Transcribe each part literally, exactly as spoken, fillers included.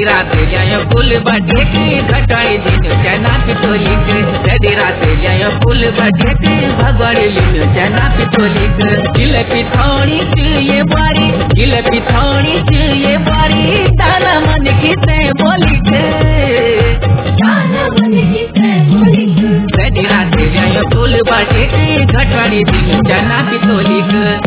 राते जाय फुल बाटे की घटाई दिन चना पितोली सदी राते जाय फुल बाटे की भगवाड़ी लिन चना पितोली गिले पिथौड़ी ये बारी गिले पिथौड़ी ये बारी ताला मन की से बोली सदी राते जाय फुल बाटे की घटाई दिन चना पितोली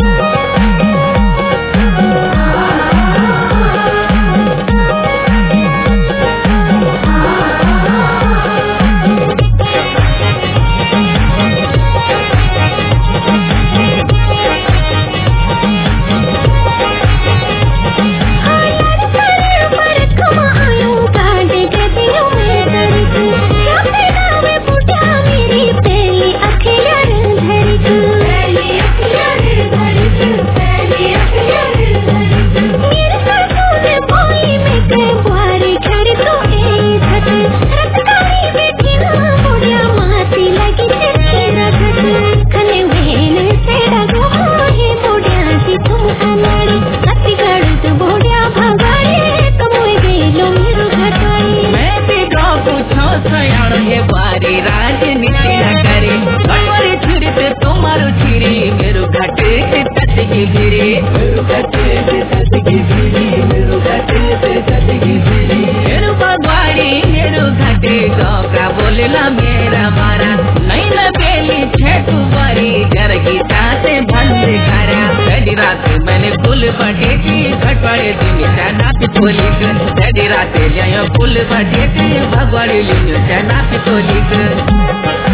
बोलना मेरा मारा नहीं न बेली छे कुवारी घर गीता से बंद करा सदी रात मैंने फुल बढ़े की घटवाड़े दिन चना पितोली सदी रात जाय फुल बढ़े की भगवाड़ी लिन चना पितोली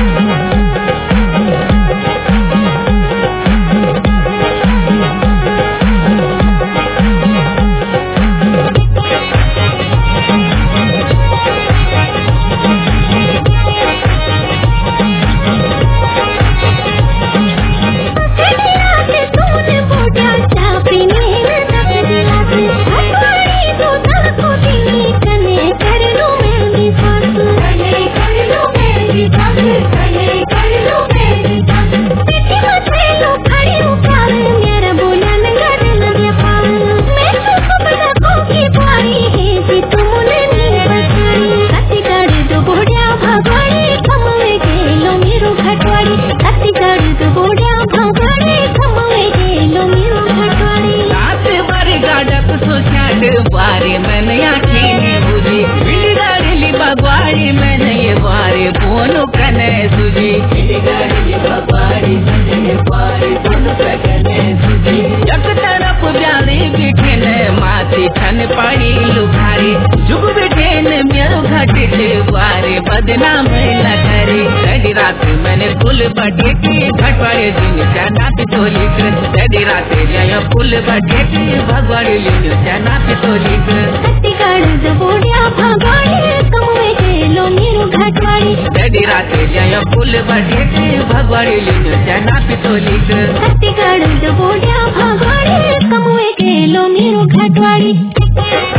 बारी मैंने आखी बुझी गाड़ी बगवाड़ी मैंने ये बारी बोनो कने सुजी गाड़ी बगवाड़ी मैंने बारी बोनो कने सुजी एक तरफ जाने बिठे ने माथी ठन पड़ी लुभारी जुग बिठे ने मेरो घटे से बारी बदनाम न करे सदी रात मैंने फुल बढ़े की घटवाड़े दिन चना पितोली सदी रात जाय फुल बढ़े की भगवाड़ी लिन चना पितोली सदी रात जाय फुल बढ़े की भगवाड़ी लिन चना पितोली घटवाड़ी